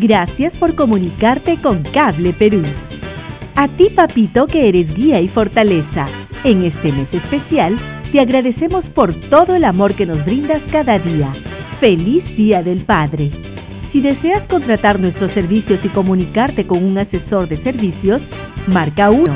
Gracias por comunicarte con Cable Perú. A ti, papito, que eres guía y fortaleza, en este mes especial, te agradecemos por todo el amor que nos brindas cada día. ¡Feliz Día del Padre! Si deseas contratar nuestros servicios y comunicarte con un asesor de servicios, marca 1.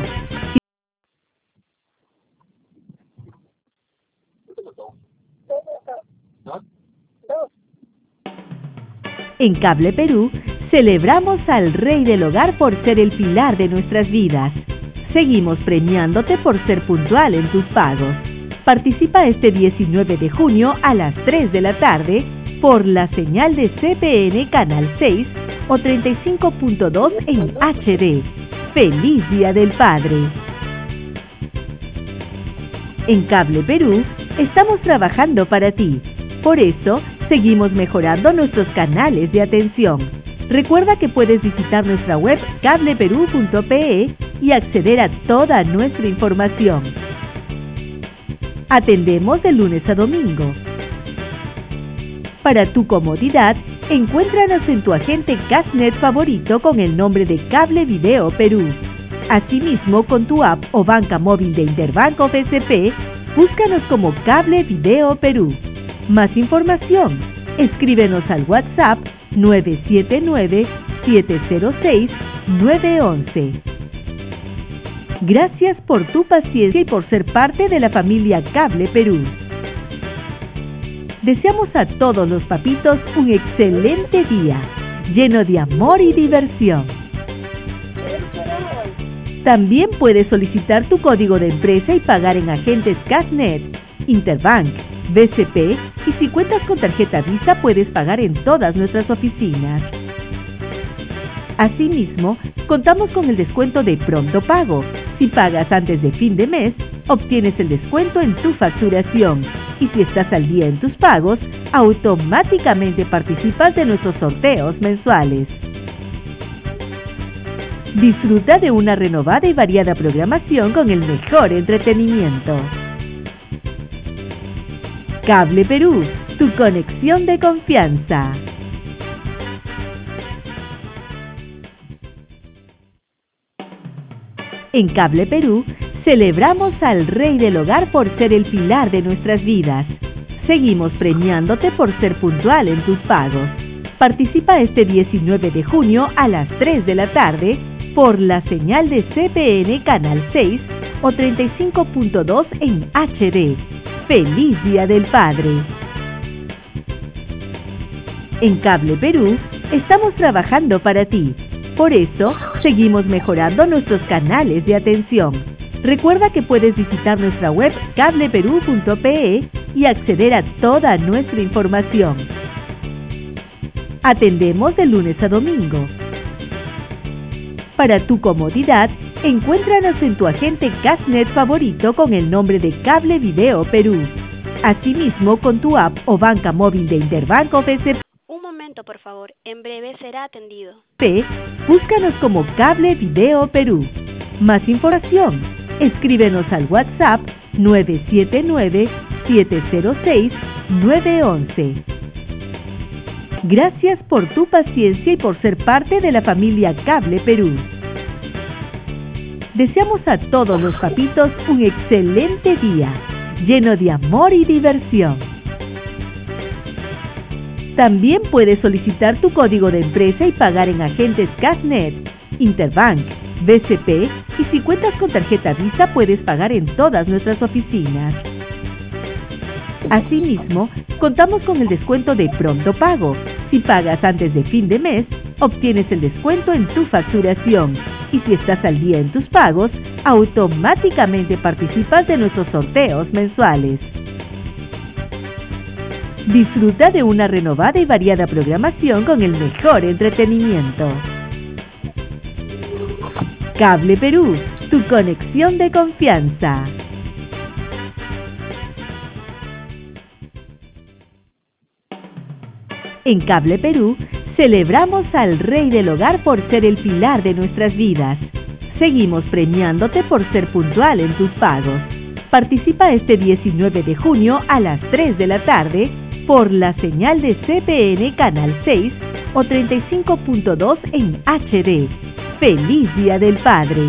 En Cable Perú, celebramos al Rey del Hogar por ser el pilar de nuestras vidas. Seguimos premiándote por ser puntual en tus pagos. Participa este 19 de junio a las 3 de la tarde por la señal de CPN Canal 6 o 35.2 en HD. ¡Feliz Día del Padre! En Cable Perú, estamos trabajando para ti. Por eso, seguimos mejorando nuestros canales de atención. Recuerda que puedes visitar nuestra web cableperú.pe y acceder a toda nuestra información. Atendemos de lunes a domingo. Para tu comodidad, encuéntranos en tu agente Cashnet favorito con el nombre de Cable Video Perú. Asimismo, con tu app o banca móvil de Interbank o BCP, búscanos como Cable Video Perú. Más información, escríbenos al WhatsApp 979-706-911. Gracias por tu paciencia y por ser parte de la familia Cable Perú. Deseamos a todos los papitos un excelente día, lleno de amor y diversión. También puedes solicitar tu código de empresa y pagar en agentes Cashnet, Interbank, BCP, y si cuentas con tarjeta Visa puedes pagar en todas nuestras oficinas. Asimismo, contamos con el descuento de Pronto Pago. Si pagas antes de fin de mes, obtienes el descuento en tu facturación. Y si estás al día en tus pagos, automáticamente participas de nuestros sorteos mensuales. Disfruta de una renovada y variada programación con el mejor entretenimiento. Cable Perú, tu conexión de confianza. En Cable Perú, celebramos al Rey del Hogar por ser el pilar de nuestras vidas. Seguimos premiándote por ser puntual en tus pagos. Participa este 19 de junio a las 3 de la tarde por la señal de CPN Canal 6 o 35.2 en HD. ¡Feliz Día del Padre! En Cable Perú, estamos trabajando para ti. Por eso, seguimos mejorando nuestros canales de atención. Recuerda que puedes visitar nuestra web cableperú.pe y acceder a toda nuestra información. Atendemos de lunes a domingo. Para tu comodidad, encuéntranos en tu agente Cashnet favorito con el nombre de Cable Video Perú. Asimismo, con tu app o banca móvil de Interbank o BCP. Un momento, por favor. En breve será atendido. Búscanos como Cable Video Perú. Más información, escríbenos al WhatsApp 979-706-911. Gracias por tu paciencia y por ser parte de la familia Cable Perú. Deseamos a todos los papitos un excelente día, lleno de amor y diversión. También puedes solicitar tu código de empresa y pagar en agentes Cashnet, Interbank, BCP, y si cuentas con tarjeta Visa puedes pagar en todas nuestras oficinas. Asimismo, contamos con el descuento de Pronto Pago. Si pagas antes de fin de mes, obtienes el descuento en tu facturación. Y si estás al día en tus pagos, automáticamente participas de nuestros sorteos mensuales. Disfruta de una renovada y variada programación con el mejor entretenimiento. Cable Perú, tu conexión de confianza. En Cable Perú, celebramos al Rey del Hogar por ser el pilar de nuestras vidas. Seguimos premiándote por ser puntual en tus pagos. Participa este 19 de junio a las 3 de la tarde por la señal de CPN Canal 6 o 35.2 en HD. ¡Feliz Día del Padre!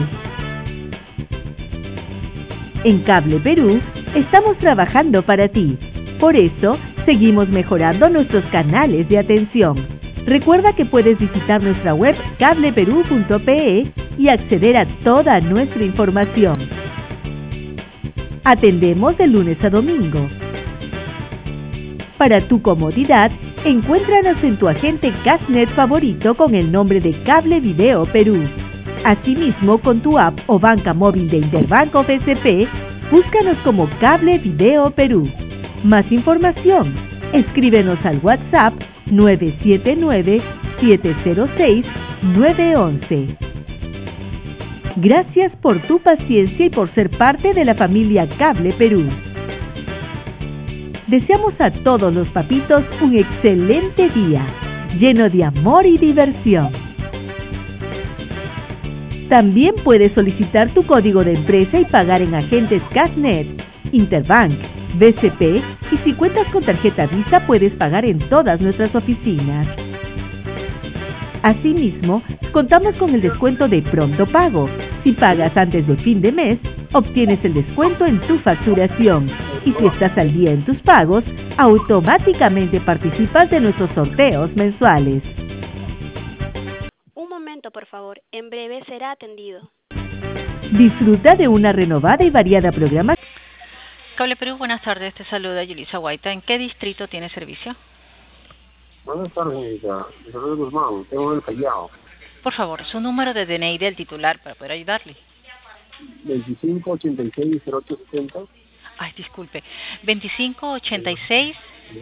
En Cable Perú estamos trabajando para ti. Por eso, seguimos mejorando nuestros canales de atención. Recuerda que puedes visitar nuestra web cableperú.pe y acceder a toda nuestra información. Atendemos de lunes a domingo. Para tu comodidad, encuéntranos en tu agente Castnet favorito con el nombre de Cable Video Perú. Asimismo, con tu app o banca móvil de Interbank of SP, búscanos como Cable Video Perú. Más información, escríbenos al WhatsApp 979-706-911. Gracias por tu paciencia y por ser parte de la familia Cable Perú. Deseamos a todos los papitos un excelente día, lleno de amor y diversión. También puedes solicitar tu código de empresa y pagar en agentes Castnet, Interbank, BCP, y si cuentas con tarjeta Visa puedes pagar en todas nuestras oficinas. Asimismo, contamos con el descuento de Pronto Pago. Si pagas antes de fin de mes, obtienes el descuento en tu facturación. Y si estás al día en tus pagos, automáticamente participas de nuestros sorteos mensuales. Un momento, por favor. En breve será atendido. Disfruta de una renovada y variada programación. Cable Perú, buenas tardes. Te saluda Yulisa Guaita. ¿En qué distrito tiene servicio? Buenas tardes, señorita. Isabel Guzmán, tengo el Callao. Por favor, su número de DNI del titular para poder ayudarle. 2586-0870. Ay, disculpe. 2586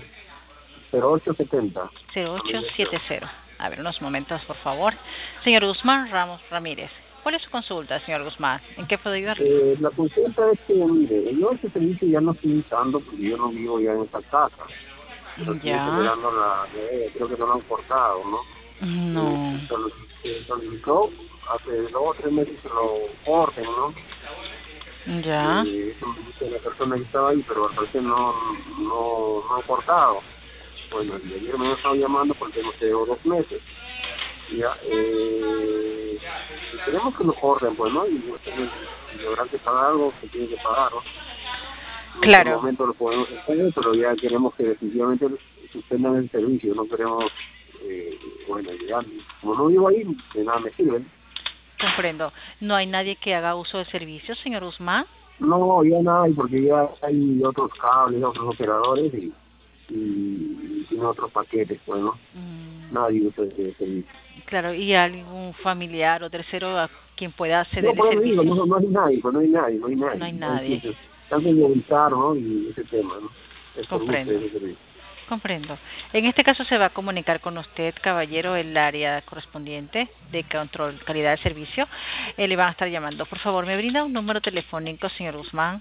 0870. 0870. A ver, unos momentos, por favor. Señor Guzmán Ramos Ramírez. ¿Cuál es su consulta, señor Guzmán? ¿En qué puedo ayudarle? La consulta es que, mire, yo este servicio ya no estoy usando porque yo no vivo ya en esta casa. Pero Ya. creo que no lo han cortado, ¿no? No. Solicitó hace 2 o 3 meses que lo corten, ¿no? Ya. La persona que estaba ahí, pero al parecer no han cortado. Bueno, el de ayer me han estado llamando porque no sé, 2 meses. Ya, queremos que lo corten, pues, ¿no? Y lograr que pagar algo que tiene que pagar, ¿no? Claro. En este momento lo podemos hacer, pero ya queremos que definitivamente suspendan el servicio, no queremos, ya, como no vivo ahí, de nada me sirve. Comprendo. ¿No hay nadie que haga uso del servicio, señor Guzmán? No, ya no hay, porque ya hay otros cables, otros operadores y tiene otros paquetes, pues, ¿no? Nadie usa ese servicio. Claro, ¿y algún familiar o tercero a quien pueda acceder no, al servicio? No hay nadie, pues no hay nadie. No hay nadie. Tanto de avisar, ¿no? Y ese tema, ¿no? Comprendo. En este caso se va a comunicar con usted, caballero, el área correspondiente de control calidad de servicio. Le van a estar llamando. Por favor, ¿me brinda un número telefónico, señor Guzmán?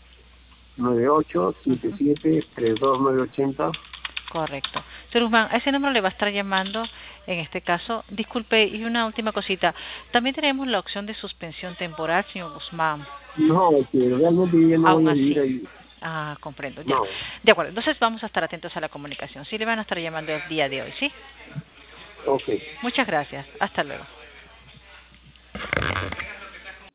9877-32980. Correcto. Señor Guzmán, a ese número le va a estar llamando en este caso. Disculpe, y una última cosita. También tenemos la opción de suspensión temporal, señor Guzmán. No, que realmente ya no voy a vivir ahí. Ah, comprendo. Ya. No. De acuerdo. Entonces vamos a estar atentos a la comunicación. Sí, le van a estar llamando el día de hoy, ¿sí? Ok. Muchas gracias. Hasta luego.